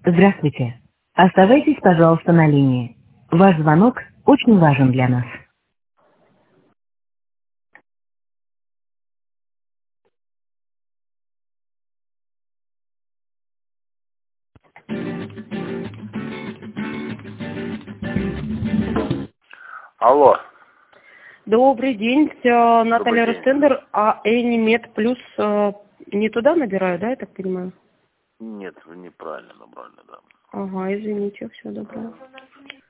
Здравствуйте. Оставайтесь, пожалуйста, на линии. Ваш звонок очень важен для нас. Алло, Добрый день, добрый Наталья день. Ростендер, а Энимед Плюс не туда набираю, да, я так понимаю? Нет, вы неправильно набрали, да. Ага, извините, все доброе.